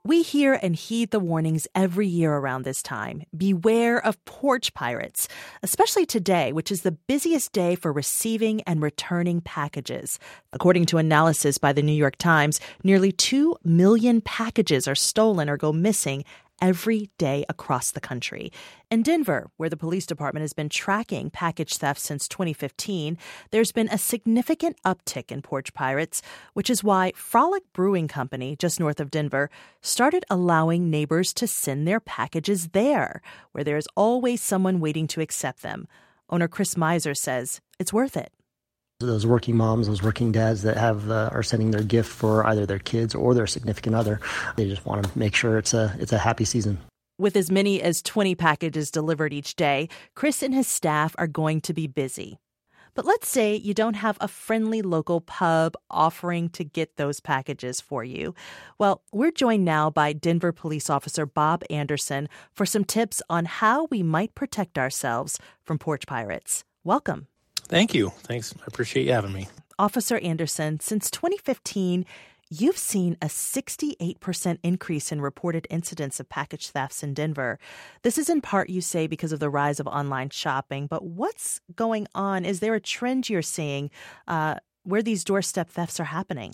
We hear and heed the warnings every year around this time. Beware of porch pirates, especially today, which is the busiest day for receiving and returning packages. According to analysis by the New York Times, nearly 2 million packages are stolen or go missing every day across the country. In Denver, where the police department has been tracking package theft since 2015, there's been a significant uptick in porch pirates, which is why Frolic Brewing Company, just north of Denver, started allowing neighbors to send their packages there, where there's always someone waiting to accept them. Owner Chris Miser says it's worth it. Those working moms, those working dads that are sending their gift for either their kids or their significant other, they just want to make sure it's a happy season. With as many as 20 packages delivered each day, Chris and his staff are going to be busy. But let's say you don't have a friendly local pub offering to get those packages for you. Well, we're joined now by Denver Police Officer Bob Anderson for some tips on how we might protect ourselves from porch pirates. Welcome. Thank you. Thanks. I appreciate you having me. Officer Anderson, since 2015, you've seen a 68% increase in reported incidents of package thefts in Denver. This is in part, you say, because of the rise of online shopping. But what's going on? Is there a trend you're seeing where these doorstep thefts are happening?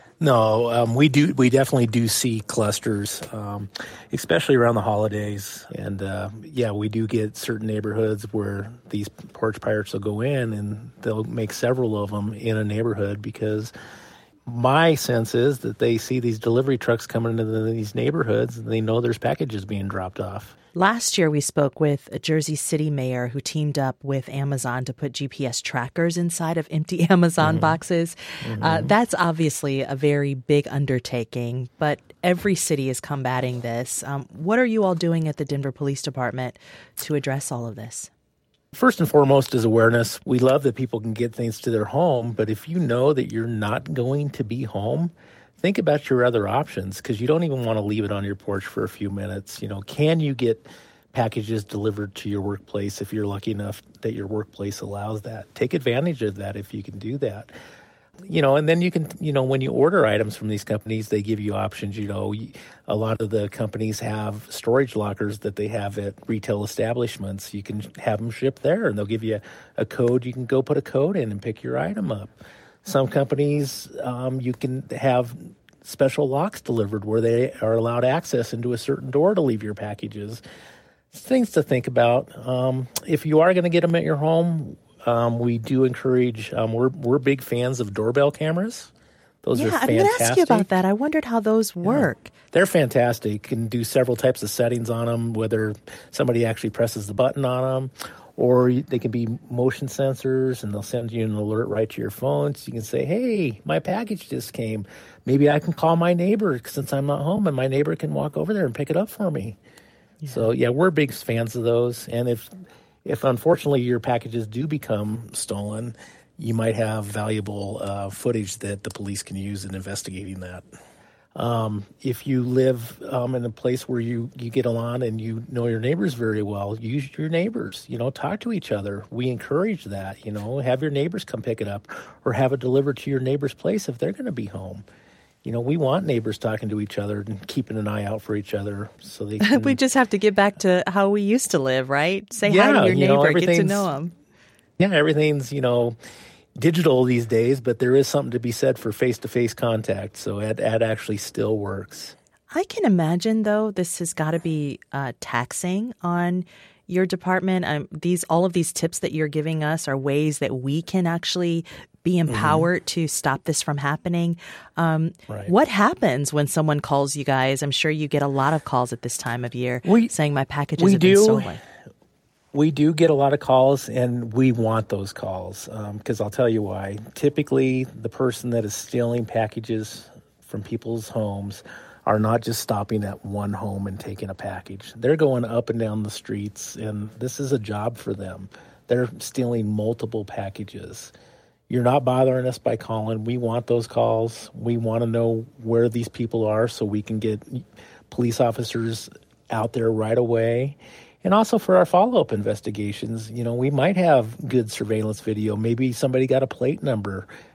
No, we definitely do see clusters, especially around the holidays. And we do get certain neighborhoods where these porch pirates will go in and they'll make several of them in a neighborhood, because my sense is that they see these delivery trucks coming into these neighborhoods and they know there's packages being dropped off. Last year, we spoke with a Jersey City mayor who teamed up with Amazon to put GPS trackers inside of empty Amazon boxes. That's obviously a very big undertaking, but every city is combating this. What are you all doing at the Denver Police Department to address all of this? First and foremost is awareness. We love that people can get things to their home, but if you know that you're not going to be home, think about your other options, because you don't even want to leave it on your porch for a few minutes. Can you get packages delivered to your workplace if you're lucky enough that your workplace allows that? Take advantage of that if you can do that. And then you can, when you order items from these companies, they give you options. A lot of the companies have storage lockers that they have at retail establishments. You can have them shipped there, and they'll give you a code. You can go put a code in and pick your item up. Some companies, you can have special locks delivered where they are allowed access into a certain door to leave your packages. Things to think about. If you are going to get them at your home, we do encourage, we're big fans of doorbell cameras. Those are fantastic. I'm going to ask you about that. I wondered how those work. Yeah. They're fantastic. You can do several types of settings on them, whether somebody actually presses the button on them, or they can be motion sensors, and they'll send you an alert right to your phone. So you can say, hey, my package just came. Maybe I can call my neighbor since I'm not home, and my neighbor can walk over there and pick it up for me. Yeah. So, we're big fans of those. And if unfortunately your packages do become stolen, you might have valuable footage that the police can use in investigating that. If you live in a place where you get along and you know your neighbors very well, use your neighbors, talk to each other. We encourage that, have your neighbors come pick it up or have it delivered to your neighbor's place if they're going to be home. We want neighbors talking to each other and keeping an eye out for each other so they can... We just have to get back to how we used to live, right? Say hi to your neighbor, get to know them. Yeah, everything's, digital these days, but there is something to be said for face-to-face contact, so it actually still works. I can imagine, though, this has got to be taxing on your department. All of these tips that you're giving us are ways that we can actually be empowered to stop this from happening. Right. What happens when someone calls you guys? I'm sure you get a lot of calls at this time of year saying my packages have been stolen. We do get a lot of calls, and we want those calls because I'll tell you why. Typically, the person that is stealing packages from people's homes are not just stopping at one home and taking a package. They're going up and down the streets, and this is a job for them. They're stealing multiple packages. You're not bothering us by calling. We want those calls. We want to know where these people are so we can get police officers out there right away. And also for our follow-up investigations, we might have good surveillance video. Maybe somebody got a plate number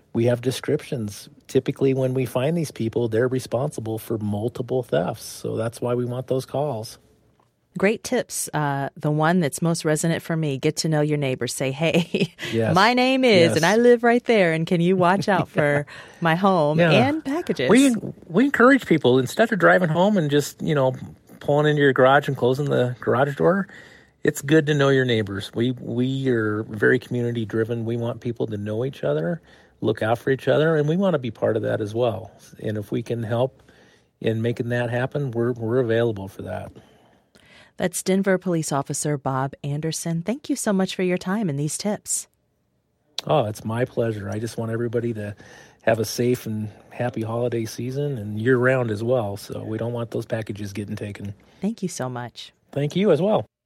we have descriptions. Typically, when we find these people, they're responsible for multiple thefts. So that's why we want those calls. Great tips. The one that's most resonant for me, get to know your neighbors. Say, hey, Yes. my name is, Yes. and I live right there, and can you watch out for my home and packages? We encourage people, instead of driving home and just, pulling into your garage and closing the garage door, it's good to know your neighbors. We are very community driven. We want people to know each other, look out for each other, and we want to be part of that as well. And if we can help in making that happen, we're available for that. That's Denver Police Officer Bob Anderson. Thank you so much for your time and these tips. Oh, it's my pleasure. I just want everybody to have a safe and happy holiday season and year-round as well. So we don't want those packages getting taken. Thank you so much. Thank you as well.